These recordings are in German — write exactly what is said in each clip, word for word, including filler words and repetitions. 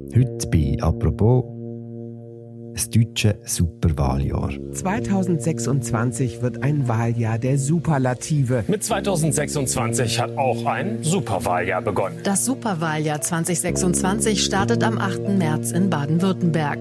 Heute bei «Apropos» das deutsche Superwahljahr. zweitausendsechsundzwanzig wird ein Wahljahr der Superlative. Mit zweitausendsechsundzwanzig hat auch ein Superwahljahr begonnen. Das Superwahljahr zweitausendsechsundzwanzig startet am achten März in Baden-Württemberg.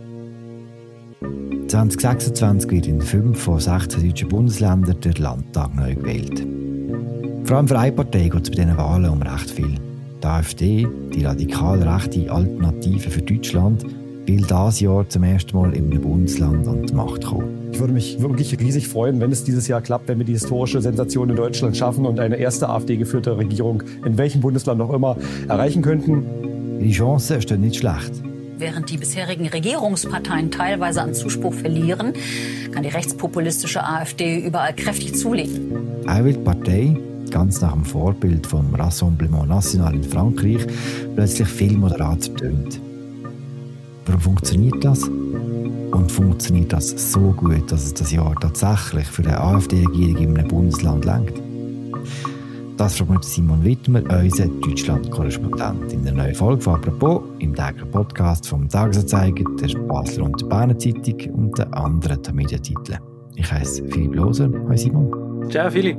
zwanzig sechsundzwanzig wird in fünf von sechzehn deutschen Bundesländern der Landtag neu gewählt. Vor allem für eine Partei geht es bei diesen Wahlen um recht viel. Die AfD, die radikal rechte Alternative für Deutschland, will dieses Jahr zum ersten Mal in einem Bundesland an die Macht kommen. Ich würde mich wirklich riesig freuen, wenn es dieses Jahr klappt, wenn wir die historische Sensation in Deutschland schaffen und eine erste AfD-geführte Regierung in welchem Bundesland auch immer erreichen könnten. Die Chancen stehen nicht schlecht. Während die bisherigen Regierungsparteien teilweise an Zuspruch verlieren, kann die rechtspopulistische AfD überall kräftig zulegen. Auch weil die Partei, ganz nach dem Vorbild vom Rassemblement National in Frankreich, plötzlich viel moderater tönt. Warum funktioniert das? Und funktioniert das so gut, dass es das Jahr tatsächlich für eine AfD-Regierung in einem Bundesland reicht? Das fragt Simon Wittmer, unser Deutschland-Korrespondent, in der neuen Folge von «Apropos» im täglichen Podcast vom «Tagesanzeiger», der «Basler und der Berner Zeitung» und den anderen Medientiteln. Ich heiße Philipp Loser. Hi Simon. Ciao Philipp.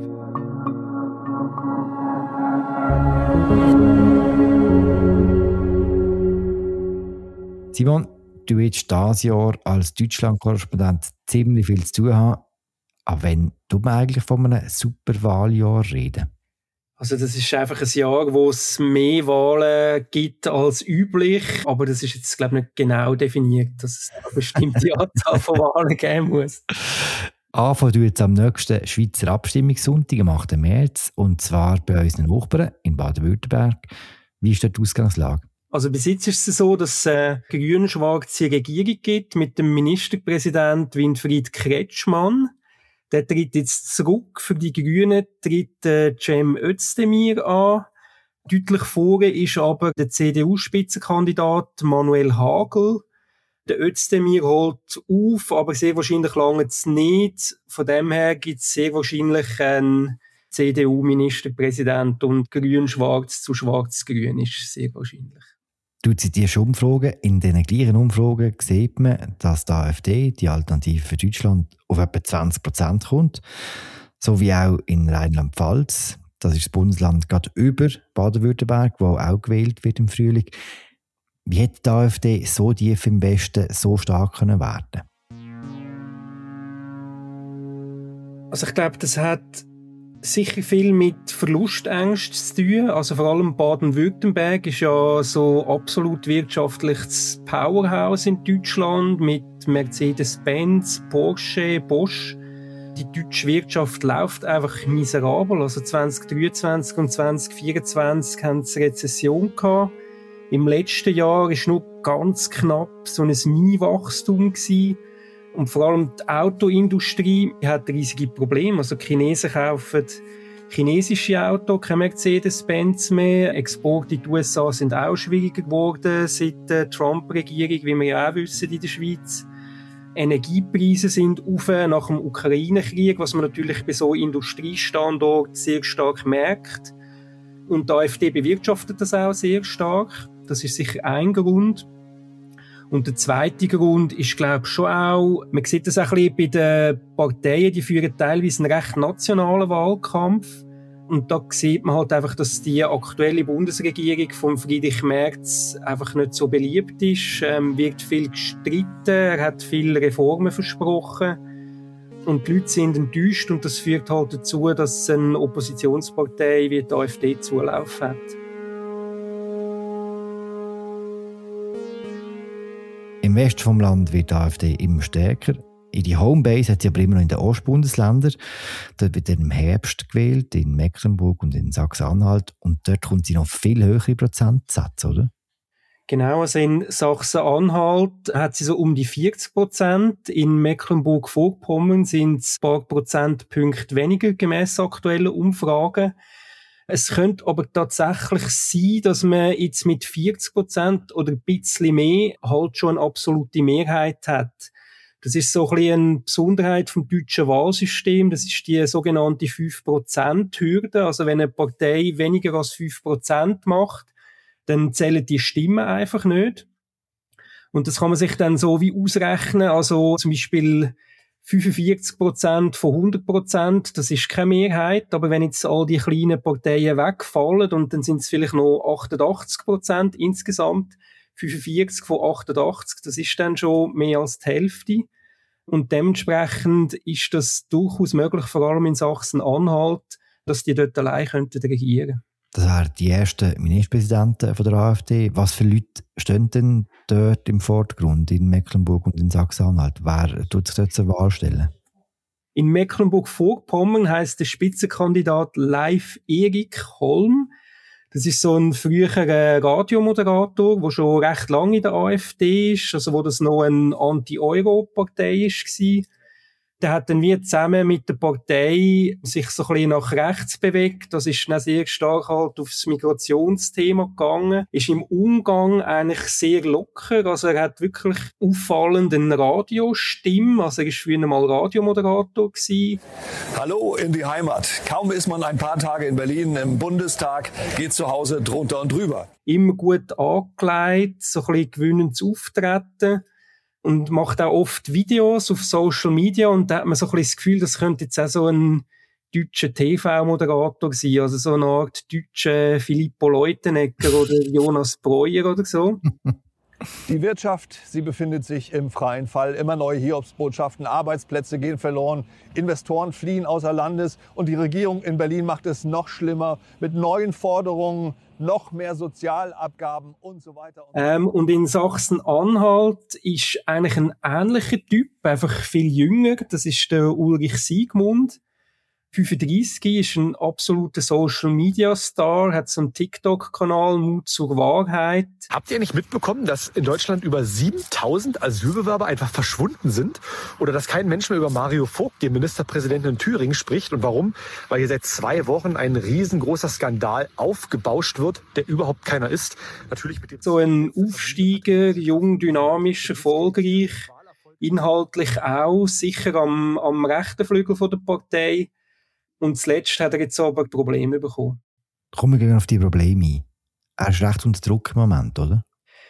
Simon, du willst dieses Jahr als Deutschland-Korrespondent ziemlich viel zu tun haben. Aber wenn du eigentlich von einem Superwahljahr reden? Also das ist einfach ein Jahr, wo es mehr Wahlen gibt als üblich. Aber das ist jetzt, glaube ich, nicht genau definiert, dass es eine bestimmte Anzahl von Wahlen geben muss. Anfangen du jetzt am nächsten Schweizer Abstimmungssonntag, am achten März, und zwar bei unseren Nachbarn in Baden-Württemberg. Wie ist dort die Ausgangslage? Also bis jetzt ist es so, dass es eine grün-schwarze Regierung gibt mit dem Ministerpräsident Winfried Kretschmann. Der tritt jetzt zurück. Für die Grünen tritt äh, Cem Özdemir an. Deutlich vorne ist aber der C D U-Spitzenkandidat Manuel Hagel. Der Özdemir holt auf, aber sehr wahrscheinlich lange es nicht. Von dem her gibt es sehr wahrscheinlich einen C D U-Ministerpräsident und grün-schwarz zu schwarz-grün ist sehr wahrscheinlich. Du zitierst Umfragen. In diesen gleichen Umfragen sieht man, dass die AfD, die Alternative für Deutschland, auf etwa zwanzig Prozent kommt. So wie auch in Rheinland-Pfalz. Das ist das Bundesland gerade über Baden-Württemberg, wo auch gewählt wird im Frühling. Wie hätte die AfD so tief im Westen so stark können werden? Also ich glaube, das hat sicher viel mit Verlustängsten zu tun. Also vor allem Baden-Württemberg ist ja so absolut wirtschaftliches Powerhouse in Deutschland mit Mercedes-Benz, Porsche, Bosch. Die deutsche Wirtschaft läuft einfach miserabel. Also zwanzig dreiundzwanzig und zwanzig vierundzwanzig haben sie Rezession gehabt. Im letzten Jahr war nur ganz knapp so ein Mini-Wachstum gewesen. Und vor allem die Autoindustrie hat riesige Probleme. Also die Chinesen kaufen chinesische Autos, keine Mercedes-Benz mehr. Exporte in die U S A sind auch schwieriger geworden seit der Trump-Regierung, wie wir ja auch wissen in der Schweiz. Energiepreise sind auf nach dem Ukraine-Krieg, was man natürlich bei so Industriestandorten sehr stark merkt. Und die AfD bewirtschaftet das auch sehr stark. Das ist sicher ein Grund. Und der zweite Grund ist, glaube ich, schon auch, man sieht das auch ein bisschen bei den Parteien, die führen teilweise einen recht nationalen Wahlkampf. Und da sieht man halt einfach, dass die aktuelle Bundesregierung von Friedrich Merz einfach nicht so beliebt ist. Ähm, wird viel gestritten, er hat viele Reformen versprochen. Und die Leute sind enttäuscht und das führt halt dazu, dass eine Oppositionspartei wie die AfD Zulauf hat. Im Westen vom Land wird die AfD immer stärker. Ihre Homebase hat sie aber immer noch in den Ostbundesländern. Dort wird dann im Herbst gewählt, in Mecklenburg und in Sachsen-Anhalt. Und dort kommt sie noch viel höhere Prozentsätze, oder? Genau, also in Sachsen-Anhalt hat sie so um die vierzig Prozent. In Mecklenburg-Vorpommern sind es ein paar Prozentpunkte weniger gemäss aktuellen Umfragen. Es könnte aber tatsächlich sein, dass man jetzt mit vierzig Prozent oder ein bisschen mehr halt schon eine absolute Mehrheit hat. Das ist so ein bisschen eine Besonderheit vom deutschen Wahlsystem. Das ist die sogenannte fünf Prozent Hürde. Also wenn eine Partei weniger als fünf Prozent macht, dann zählen die Stimmen einfach nicht. Und das kann man sich dann so wie ausrechnen, also zum Beispiel fünfundvierzig Prozent von hundert Prozent, das ist keine Mehrheit, aber wenn jetzt all die kleinen Parteien wegfallen und dann sind es vielleicht noch achtundachtzig Prozent insgesamt, fünfundvierzig von achtundachtzig, das ist dann schon mehr als die Hälfte. Und dementsprechend ist das durchaus möglich, vor allem in Sachsen-Anhalt, dass die dort allein könnten regieren. Das wären die ersten Ministerpräsidenten von der AfD. Was für Leute stehen denn dort im Vordergrund, in Mecklenburg und in Sachsen-Anhalt? Wer tut sich dort zur Wahl stellen? In Mecklenburg-Vorpommern heisst der Spitzenkandidat Leif Erik Holm. Das ist so ein früherer Radiomoderator, der schon recht lange in der AfD ist, also wo das noch eine Anti-Euro-Partei war. Der hat dann wie zusammen mit der Partei sich so ein bisschen nach rechts bewegt. Das ist dann sehr stark halt aufs Migrationsthema gegangen. Ist im Umgang eigentlich sehr locker. Also er hat wirklich auffallend eine Radiostimme. Also er war früher mal Radiomoderator gewesen. Hallo in die Heimat. Kaum ist man ein paar Tage in Berlin im Bundestag, geht zu Hause drunter und drüber. Immer gut angelegt, so ein bisschen gewinnendes Auftreten. Und macht auch oft Videos auf Social Media und da hat man so ein bisschen das Gefühl, das könnte jetzt auch so ein deutscher T V-Moderator sein, also so eine Art deutscher Filippo Leutenegger oder Jonas Breuer oder so. Die Wirtschaft, sie befindet sich im freien Fall. Immer neue Hiobsbotschaften, Arbeitsplätze gehen verloren, Investoren fliehen außer Landes und die Regierung in Berlin macht es noch schlimmer mit neuen Forderungen, noch mehr Sozialabgaben und so weiter. Und, ähm, und in Sachsen-Anhalt ist eigentlich ein ähnlicher Typ, einfach viel jünger. Das ist der Ulrich Siegmund. fünfunddreissig, ist ein absoluter Social-Media-Star, hat so einen TikTok-Kanal, Mut zur Wahrheit. Habt ihr nicht mitbekommen, dass in Deutschland über siebentausend Asylbewerber einfach verschwunden sind? Oder dass kein Mensch mehr über Mario Vogt, den Ministerpräsidenten in Thüringen, spricht? Und warum? Weil hier seit zwei Wochen ein riesengroßer Skandal aufgebauscht wird, der überhaupt keiner ist. Natürlich mit dem so ein Aufsteiger, jung, dynamisch, erfolgreich, inhaltlich auch, sicher am, am rechten Flügel von der Partei. Und zuletzt hat er jetzt aber Probleme bekommen. Kommen wir auf die Probleme ein. Er ist recht unter Druck im Moment, oder?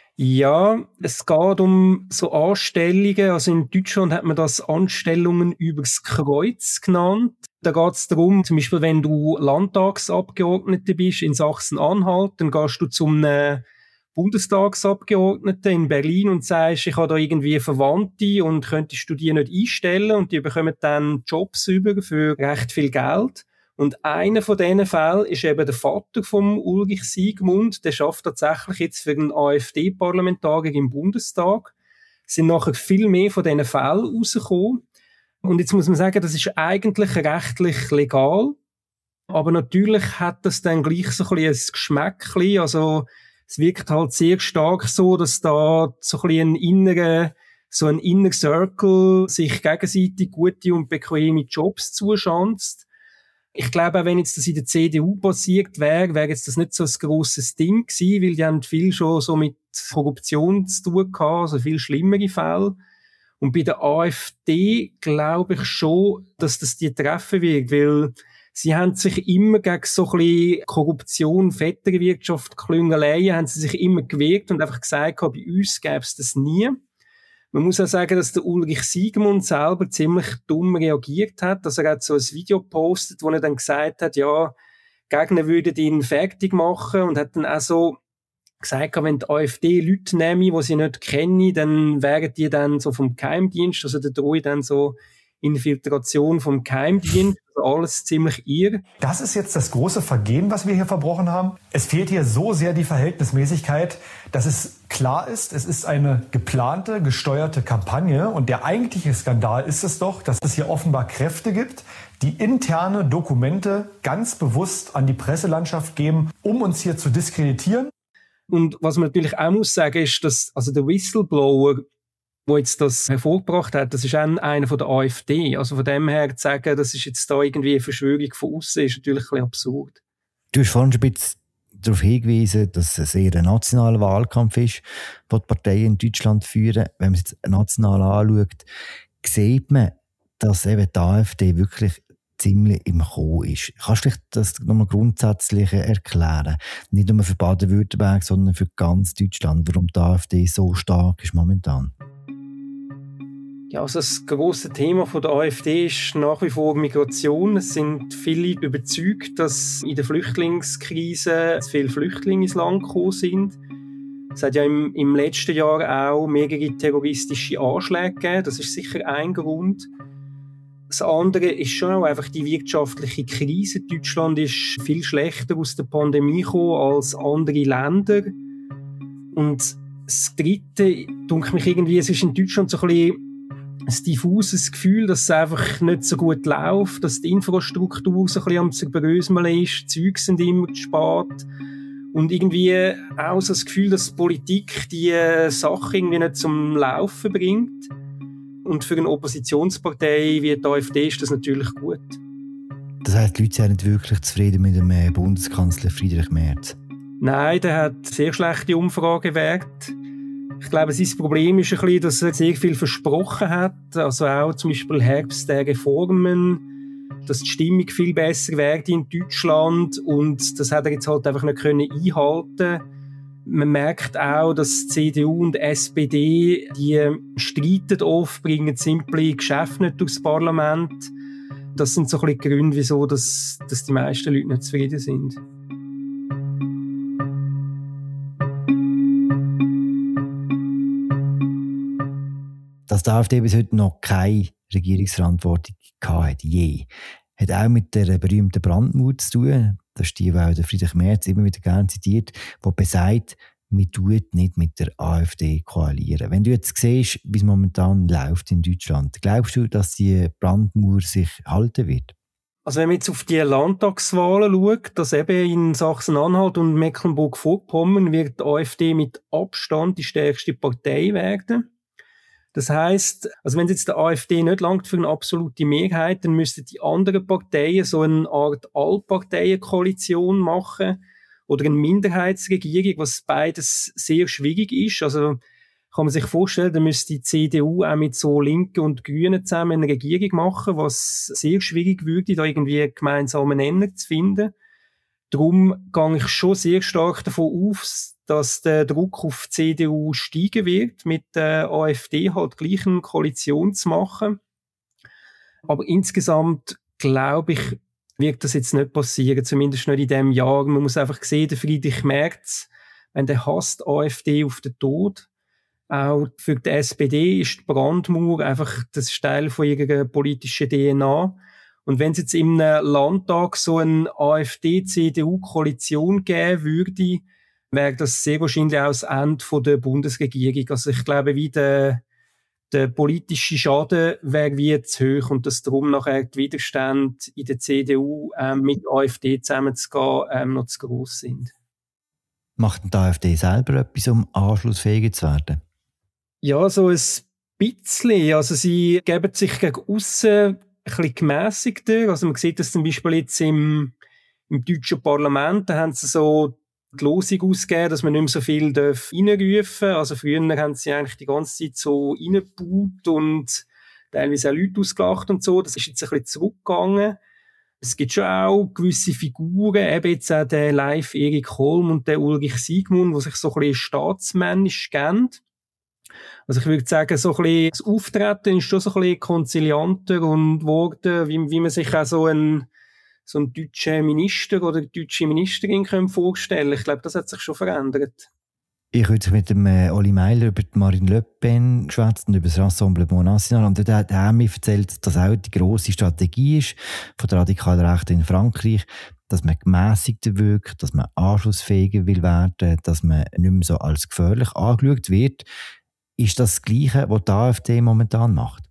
Ja, es geht um so Anstellungen. Also in Deutschland hat man das Anstellungen übers Kreuz genannt. Da geht es darum, zum Beispiel, wenn du Landtagsabgeordneter bist in Sachsen-Anhalt, dann gehst du zum äh, Bundestagsabgeordneten in Berlin und sagst, ich habe da irgendwie Verwandte und könntest du die nicht einstellen und die bekommen dann Jobs über für recht viel Geld. Und einer von diesen Fällen ist eben der Vater vom Ulrich Siegmund, der schafft tatsächlich jetzt für einen AfD-Parlamentarier im Bundestag. Es sind nachher viel mehr von diesen Fällen rausgekommen. Und jetzt muss man sagen, das ist eigentlich rechtlich legal, aber natürlich hat das dann gleich so ein bisschen ein Geschmäckchen, also es wirkt halt sehr stark so, dass da so ein bisschen ein innerer, so ein Inner Circle sich gegenseitig gute und bequeme Jobs zuschanzt. Ich glaube, auch wenn jetzt das in der C D U passiert wäre, wäre jetzt das nicht so ein grosses Ding gewesen, weil die haben viel schon so mit Korruption zu tun gehabt, also viel schlimmere Fälle. Und bei der AfD glaube ich schon, dass das die treffen wird, weil sie haben sich immer gegen so ein bisschen Korruption, Vetternwirtschaft, Klüngeleien, haben sie sich immer gewehrt und einfach gesagt, bei uns gäbe es das nie. Man muss auch sagen, dass der Ulrich Siegmund selber ziemlich dumm reagiert hat. Also er hat so ein Video gepostet, wo er dann gesagt hat, ja, Gegner würden ihn fertig machen und hat dann auch so gesagt, wenn die AfD Leute nehme, die sie nicht kennen, dann wären die dann so vom Geheimdienst, also der drohe dann so Infiltration vom Geheimdienst, also alles ziemlich irr. Das ist jetzt das große Vergehen, was wir hier verbrochen haben. Es fehlt hier so sehr die Verhältnismäßigkeit, dass es klar ist, es ist eine geplante, gesteuerte Kampagne. Und der eigentliche Skandal ist es doch, dass es hier offenbar Kräfte gibt, die interne Dokumente ganz bewusst an die Presselandschaft geben, um uns hier zu diskreditieren. Und was man natürlich auch muss sagen, ist, dass also der Whistleblower, der jetzt das hervorgebracht hat, das ist auch einer von der AfD. Also von dem her zu sagen, das ist jetzt da irgendwie eine Verschwörung von außen, ist natürlich ein bisschen absurd. Du hast vorhin schon ein bisschen darauf hingewiesen, dass es eher ein nationaler Wahlkampf ist, den die Parteien in Deutschland führen. Wenn man es jetzt national anschaut, sieht man, dass eben die AfD wirklich ziemlich im Kommen ist. Kannst du das nochmal grundsätzlich erklären? Nicht nur für Baden-Württemberg, sondern für ganz Deutschland, warum die AfD so stark ist momentan? Ja, also das grosse Thema von der AfD ist nach wie vor Migration. Es sind viele überzeugt, dass in der Flüchtlingskrise viele Flüchtlinge ins Land gekommen sind. Es hat ja im, im letzten Jahr auch mehrere terroristische Anschläge gegeben. Das ist sicher ein Grund. Das andere ist schon auch einfach die wirtschaftliche Krise. Deutschland ist viel schlechter aus der Pandemie gekommen als andere Länder. Und das Dritte, denke mich irgendwie, es ist in Deutschland so ein bisschen ein diffuses Gefühl, dass es einfach nicht so gut läuft, dass die Infrastruktur so ein bisschen am Zerbröseln ist, die Züge sind immer zu spät. Und irgendwie auch so das Gefühl, dass die Politik die Sache irgendwie nicht zum Laufen bringt. Und für eine Oppositionspartei wie die AfD ist das natürlich gut. Das heisst, die Leute sind nicht wirklich zufrieden mit dem Bundeskanzler Friedrich Merz? Nein, der hat sehr schlechte Umfragewerte. Ich glaube, sein Problem ist ein bisschen, dass er sehr viel versprochen hat. Also auch zum Beispiel Herbst der Reformen, dass die Stimmung viel besser werde in Deutschland. Und das hat er jetzt halt einfach nicht können einhalten. Man merkt auch, dass C D U und S P D, die streiten oft, bringen simple Geschäfte nicht durchs Parlament. Das sind so ein bisschen die Gründe, wieso dass, dass die meisten Leute nicht zufrieden sind. Dass die AfD bis heute noch keine Regierungsverantwortung hatte, je, hat auch mit der berühmten Brandmauer zu tun. Das ist die, die Friedrich Merz immer wieder gerne zitiert, die besagt, man tut nicht mit der AfD koalieren. Wenn du jetzt siehst, wie es momentan läuft in Deutschland, glaubst du, dass die Brandmauer sich halten wird? Also wenn man jetzt auf die Landtagswahlen schaut, dass eben in Sachsen-Anhalt und Mecklenburg-Vorpommern wird die AfD mit Abstand die stärkste Partei werden. Das heisst, also wenn es jetzt der AfD nicht langt für eine absolute Mehrheit, dann müssten die anderen Parteien so eine Art Allparteien-Koalition machen oder eine Minderheitsregierung, was beides sehr schwierig ist. Also kann man sich vorstellen, dann müsste die C D U auch mit so Linken und Grünen zusammen eine Regierung machen, was sehr schwierig würde, da irgendwie einen gemeinsamen Nenner zu finden. Darum gehe ich schon sehr stark davon aus, dass der Druck auf die C D U steigen wird, mit der AfD halt gleich eine Koalition zu machen. Aber insgesamt, glaube ich, wird das jetzt nicht passieren, zumindest nicht in diesem Jahr. Man muss einfach sehen, der Friedrich Merz, wenn der hasst AfD auf den Tod. Auch für die S P D ist die Brandmauer einfach das Teil von ihrer politischen D N A. Und wenn es jetzt im Landtag so eine AfD-C D U-Koalition geben würde, wäre das sehr wahrscheinlich auch das Ende der Bundesregierung. Also ich glaube, wie der, der politische Schaden wäre wie zu hoch und dass darum nachher die Widerstände in der C D U ähm, mit der AfD zusammenzugehen ähm, noch zu gross sind. Macht die AfD selber etwas, um anschlussfähiger zu werden? Ja, so ein bisschen. Also sie geben sich gegen aussen ein bisschen gemässigter. Also man sieht das zum Beispiel jetzt im, im deutschen Parlament, da haben sie so die Losung ausgegeben, dass man nicht mehr so viel reinrufen darf. Also früher haben sie eigentlich die ganze Zeit so reingebaut und teilweise auch Leute ausgelacht und so. Das ist jetzt ein bisschen zurückgegangen. Es gibt schon auch gewisse Figuren, eben jetzt auch der Live Erik Holm und der Ulrich Siegmund, die sich so ein bisschen staatsmännisch kennen. Also ich würde sagen, so ein bisschen das Auftreten ist schon so ein bisschen konzilianter und geworden, wie, wie man sich auch so einen, so einen deutschen Minister oder eine deutsche Ministerin vorstellen kann. Ich glaube, das hat sich schon verändert. Ich habe mit dem äh, Oli Meiler über die Marine Le Pen geschwätzt und über das Rassemblement National. Und dort hat er mir erzählt, dass auch die grosse Strategie ist von der radikalen Rechten in Frankreich, dass man gemässigter wirkt, dass man anschlussfähiger will werden, dass man nicht mehr so als gefährlich angeschaut wird. Ist das das Gleiche, was die AfD momentan macht?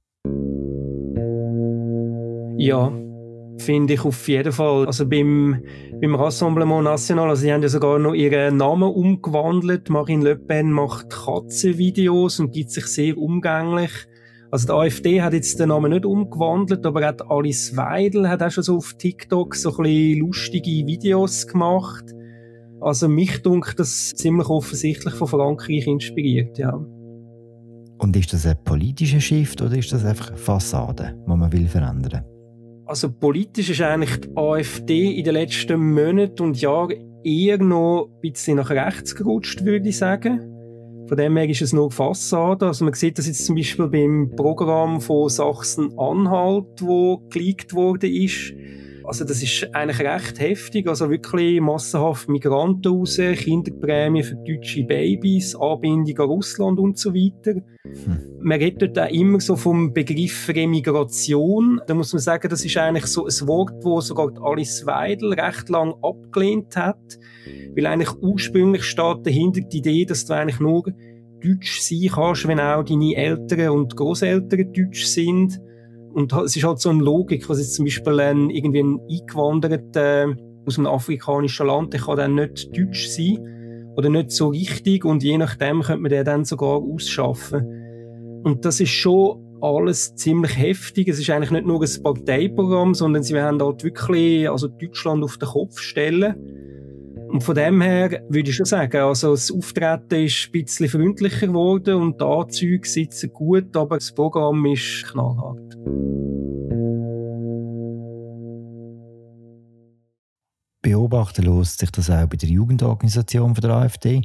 Ja, finde ich auf jeden Fall. Also beim, beim Rassemblement National, also sie haben ja sogar noch ihren Namen umgewandelt. Marine Le Pen macht Katzenvideos und gibt sich sehr umgänglich. Also die AfD hat jetzt den Namen nicht umgewandelt, aber auch Alice Weidel hat auch schon so auf TikTok so ein bisschen lustige Videos gemacht. Also mich dunkt das ziemlich offensichtlich von Frankreich inspiriert, ja. Und ist das ein politischer Shift oder ist das einfach eine Fassade, die man will verändern? Also politisch ist eigentlich die AfD in den letzten Monaten und Jahren eher noch ein bisschen nach rechts gerutscht, würde ich sagen. Von dem her ist es nur Fassade. Also man sieht das jetzt zum Beispiel beim Programm von Sachsen-Anhalt, wo geleakt worden ist. Also das ist eigentlich recht heftig. Also wirklich massenhaft Migranten raus, Kinderprämien für deutsche Babys, Anbindung an Russland und so weiter. Hm. Man redet dort auch immer so vom Begriff Remigration. Da muss man sagen, das ist eigentlich so ein Wort, das sogar Alice Weidel recht lang abgelehnt hat. Weil eigentlich ursprünglich steht dahinter die Idee, dass du eigentlich nur Deutsch sein kannst, wenn auch deine Eltern und Grosseltern Deutsch sind. Und es ist halt so eine Logik, was jetzt zum Beispiel ein, irgendwie ein Eingewanderter äh, aus einem afrikanischen Land, der kann dann nicht Deutsch sein oder nicht so richtig und je nachdem könnte man den dann sogar ausschaffen. Und das ist schon alles ziemlich heftig. Es ist eigentlich nicht nur ein Parteiprogramm, sondern sie wollen dort wirklich also Deutschland auf den Kopf stellen. Und von dem her würde ich schon sagen, also das Auftreten ist ein bisschen freundlicher geworden und die Anzüge sitzen gut, aber das Programm ist knallhart. Beobachten lässt sich das auch bei der Jugendorganisation von der AfD.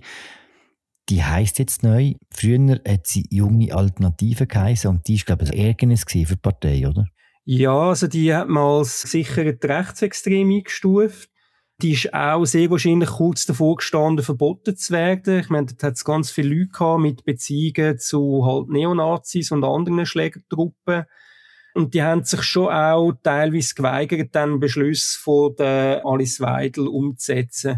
Die heisst jetzt neu. Früher hat sie Junge Alternative geheissen und die war, glaube ich, ein Ärgernis für die Partei, oder? Ja, also die hat man als gesichert rechtsextrem eingestuft. Die ist auch sehr wahrscheinlich kurz davor gestanden, verboten zu werden. Ich meine, da hat es ganz viele Leute gehabt mit Beziehungen zu halt Neonazis und anderen Schlägertruppen. Und die haben sich schon auch teilweise geweigert, den Beschluss von der Alice Weidel umzusetzen.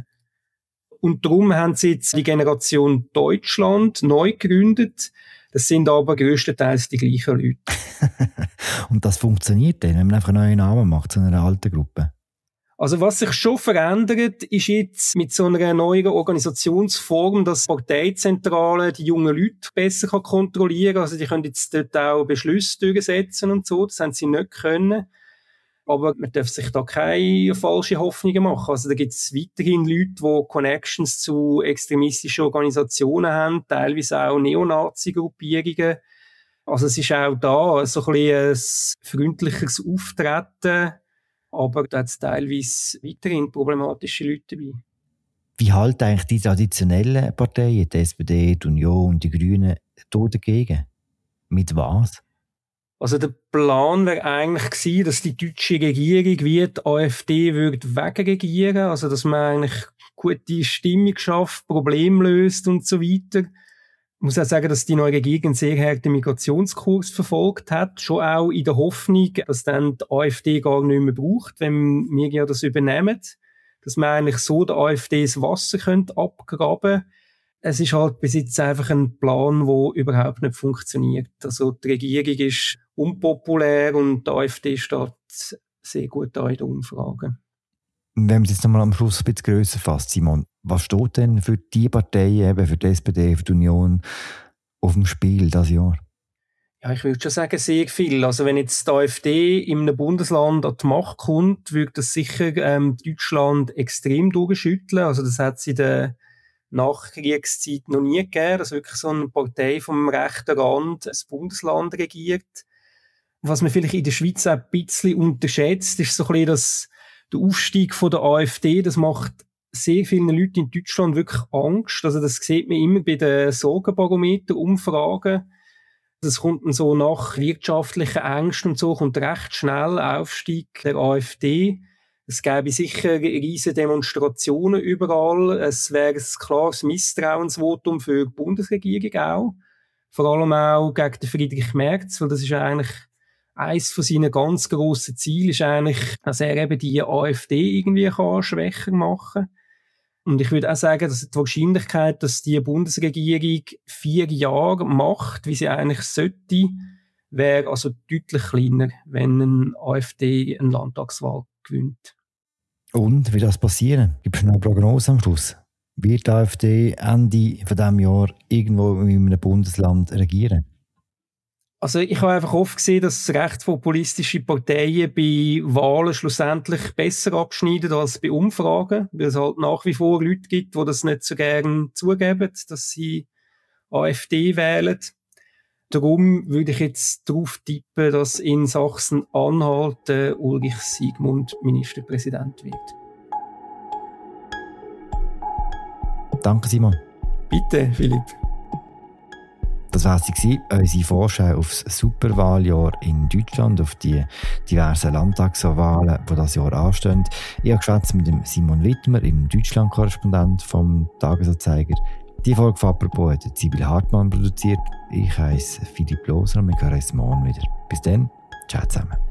Und darum haben sie jetzt die Generation Deutschland neu gegründet. Das sind aber grösstenteils die gleichen Leute. Und das funktioniert dann, wenn man einfach einen neuen Namen macht zu einer alten Gruppe? Also was sich schon verändert, ist jetzt mit so einer neuen Organisationsform, dass die Parteizentrale die jungen Leute besser kontrollieren kann. Also die können jetzt dort auch Beschlüsse durchsetzen und so. Das haben sie nicht können. Aber man darf sich da keine falschen Hoffnungen machen. Also da gibt es weiterhin Leute, die Connections zu extremistischen Organisationen haben, teilweise auch Neonazi-Gruppierungen. Also es ist auch da so ein bisschen ein freundlicheres Auftreten. Aber da hat es teilweise weiterhin problematische Leute dabei. Wie halten eigentlich die traditionellen Parteien, die S P D, die Union und die Grünen, da dagegen? Mit was? Also der Plan wäre eigentlich gewesen, dass die deutsche Regierung wie die AfD würde wegregieren, also dass man eigentlich gute Stimmung schafft, Probleme löst und so weiter. Ich muss auch sagen, dass die neue Regierung einen sehr harten Migrationskurs verfolgt hat, schon auch in der Hoffnung, dass dann die AfD gar nicht mehr braucht, wenn wir ja das übernehmen, dass man eigentlich so der AfD das Wasser könnte abgraben. Es ist halt bis jetzt einfach ein Plan, der überhaupt nicht funktioniert. Also die Regierung ist unpopulär und die AfD steht sehr gut da in den Umfragen. Wenn man es jetzt nochmal am Schluss ein bisschen grösser fasst, Simon, was steht denn für die Parteien, eben für die S P D, für die Union, auf dem Spiel dieses Jahr? Ja, ich würde schon sagen, sehr viel. Also wenn jetzt die AfD in einem Bundesland an die Macht kommt, würde das sicher ähm, Deutschland extrem durchschütteln. Also das hat es in der Nachkriegszeit noch nie gegeben, dass wirklich so eine Partei vom rechten Rand ein Bundesland regiert. Was man vielleicht in der Schweiz auch ein bisschen unterschätzt, ist so ein bisschen das der Aufstieg von der AfD, das macht sehr vielen Leuten in Deutschland wirklich Angst. Also das sieht man immer bei den Sorgenbarometer-Umfragen. Das kommt dann so nach wirtschaftlichen Ängsten und so, kommt recht schnell Aufstieg der AfD. Es gäbe sicher riesige Demonstrationen überall. Es wäre ein klares Misstrauensvotum für die Bundesregierung auch. Vor allem auch gegen den Friedrich Merz, weil das ist eigentlich eines von seinen ganz grossen Zielen ist eigentlich, dass er eben die AfD irgendwie kann schwächer machen kann. Und ich würde auch sagen, dass die Wahrscheinlichkeit, dass die Bundesregierung vier Jahre macht, wie sie eigentlich sollte, wäre also deutlich kleiner, wenn eine AfD eine Landtagswahl gewinnt. Und wie das passieren? Gibt es noch eine Prognose am Schluss? Wird die AfD Ende von diesem Jahr irgendwo in einem Bundesland regieren? Also ich habe einfach oft gesehen, dass rechtspopulistische Parteien bei Wahlen schlussendlich besser abschneiden als bei Umfragen, weil es halt nach wie vor Leute gibt, die das nicht so gerne zugeben, dass sie AfD wählen. darum würde ich jetzt darauf tippen, dass in Sachsen-Anhalt äh, Ulrich Siegmund Ministerpräsident wird. Danke, Simon. Bitte, Philipp. Das war sie, unsere Vorschau auf das Superwahljahr in Deutschland, auf die diversen Landtagswahlen, die dieses Jahr anstehen. Ich habe geschwätzt mit dem Simon Wittmer, dem Deutschland-Korrespondent vom Tagesanzeiger. Die Folge von «Apropos» hat Sibyl Hartmann produziert. Ich heiße Philipp Loser und wir hören uns morgen wieder. Bis dann, ciao zusammen.